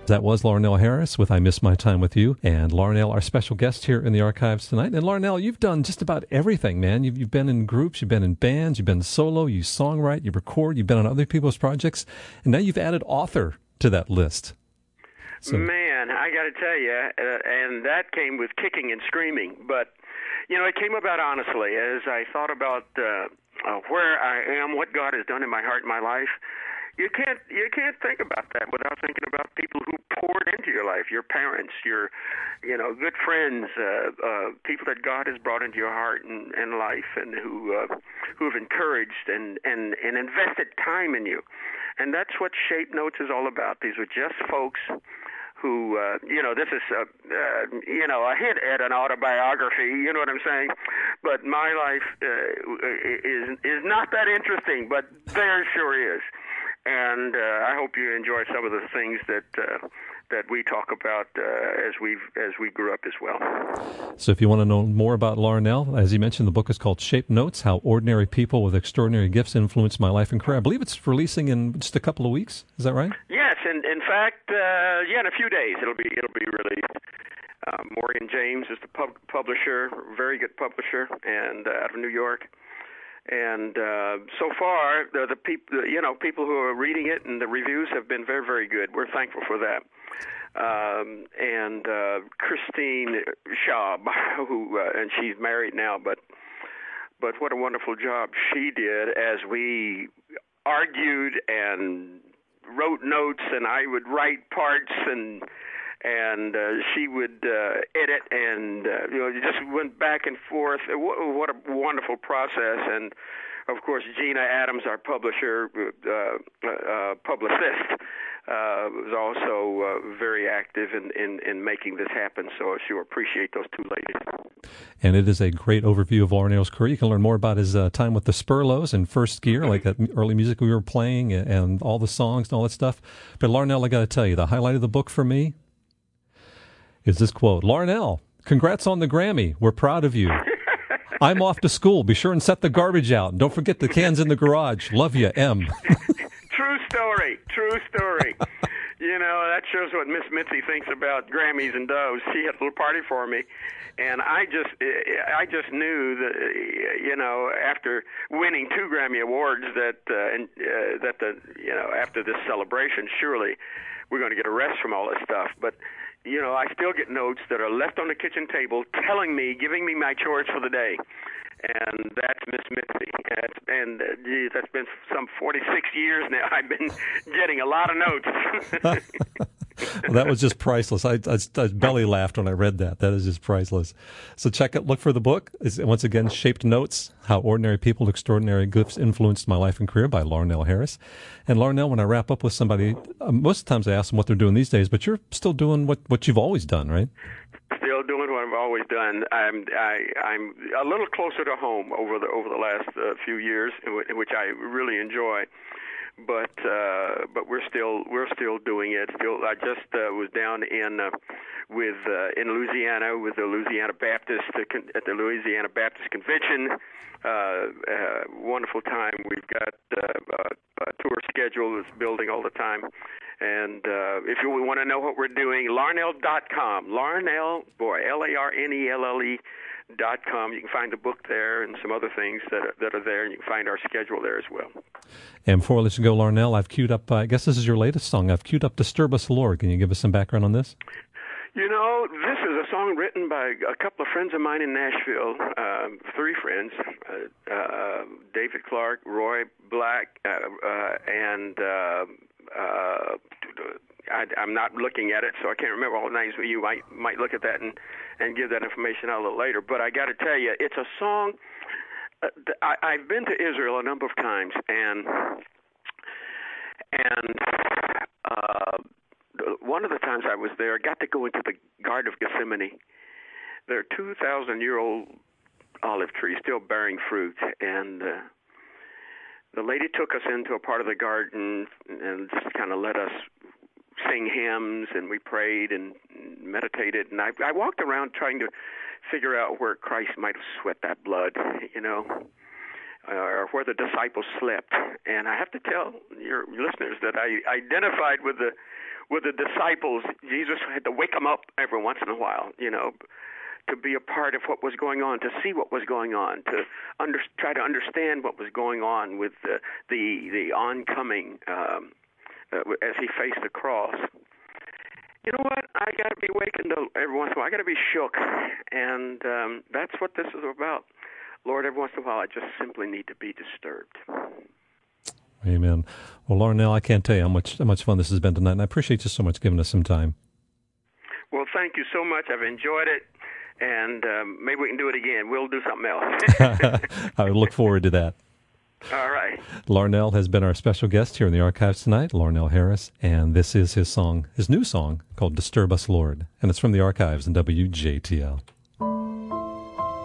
That was Larnell Harris with I Miss My Time With You. And Larnell, our special guest here in the archives tonight. And Larnell, you've done just about everything, man. You've been in groups, you've been in bands, you've been solo, you songwrite, you record, you've been on other people's projects, and now you've added author to that list. So. Man, I got to tell you, and that came with kicking and screaming. But, you know, it came about honestly as I thought about where I am, what God has done in my heart and my life. You can't think about that without thinking about people who poured into your life, your parents, your, good friends, people that God has brought into your heart and life, and who have encouraged and invested time in you. And that's what Shape Notes is all about. These are just folks who, this is, a hint at an autobiography, you know what I'm saying? But my life is not that interesting, but there sure is. And I hope you enjoy some of the things that we talk about as we grew up as well. So if you want to know more about Larnell, as you mentioned, the book is called Shape Notes, How Ordinary People with Extraordinary Gifts Influenced My Life and Career. I believe it's releasing in just a couple of weeks. Is that right? Yes, and in fact, in a few days it'll be released. Morgan James is the publisher, very good publisher, and out of New York. And so far, the people who are reading it and the reviews have been very, very good. We're thankful for that. And Christine Schaub, and she's married now, but what a wonderful job she did as we argued and wrote notes, and I would write parts and she would edit, and just went back and forth. What a wonderful process! And of course, Gina Adams, our publisher, publicist, was also very active in making this happen. So I sure appreciate those two ladies. And it is a great overview of Larnell's career. You can learn more about his time with the Spurlows and First Gear, like that early music we were playing, and all the songs and all that stuff. But Larnell, I got to tell you, the highlight of the book for me is this quote. Larnell, congrats on the Grammy. We're proud of you. I'm off to school. Be sure and set the garbage out. And don't forget the cans in the garage. Love you, M. True story. That shows what Miss Mitzi thinks about Grammys and doves. She had a little party for me, and I just knew that, after winning 2 Grammy Awards, after this celebration, surely we're going to get a rest from all this stuff. But I still get notes that are left on the kitchen table giving me my chores for the day. And that's Miss Mitzi. That's been some 46 years now. I've been getting a lot of notes. Well, that was just priceless. I belly laughed when I read that. That is just priceless. So look for the book. It's, once again, Shaped Notes, How Ordinary People, Extraordinary Gifts Influenced My Life and Career by Larnell Harris. And Larnell, when I wrap up with somebody, most of the times I ask them what they're doing these days, but you're still doing what you've always done, right? Still doing what I've always done. I'm a little closer to home over the last few years, which I really enjoy. But we're still doing it. I just was down in Louisiana with the Louisiana Baptist at the Louisiana Baptist Convention. Wonderful time. We've got a tour schedule that's building all the time. And if you want to know what we're doing, Larnell.com. Larnell, Larnelle.com. You can find the book there and some other things that are there, and you can find our schedule there as well. And before I let you go, Larnell, I've queued up, I guess this is your latest song. I've queued up Disturb Us, Lord. Can you give us some background on this? This is a song written by a couple of friends of mine in Nashville, 3 friends, David Clark, Roy Black, and I'm not looking at it, so I can't remember all the names, but you might look at that and give that information out a little later. But I got to tell you, it's a song. I've been to Israel a number of times, and one of the times I was there, I got to go into the Garden of Gethsemane. There are 2,000-year-old olive trees still bearing fruit, and the lady took us into a part of the garden and just kind of let us sing hymns, and we prayed and meditated. And I walked around trying to figure out where Christ might have sweat that blood, or where the disciples slept. And I have to tell your listeners that I identified with with the disciples, Jesus had to wake them up every once in a while, to be a part of what was going on, to see what was going on, to try to understand what was going on with the oncoming as he faced the cross. You know what? I got to be wakened every once in a while. I got to be shook, and that's what this is about. Lord, every once in a while, I just simply need to be disturbed. Amen. Well, Larnell, I can't tell you how much fun this has been tonight, and I appreciate you so much giving us some time. Well, thank you so much. I've enjoyed it, and maybe we can do it again. We'll do something else. I would look forward to that. All right. Larnell has been our special guest here in the archives tonight, Larnell Harris, and this is his new song called Disturb Us, Lord, and it's from the archives in WJTL.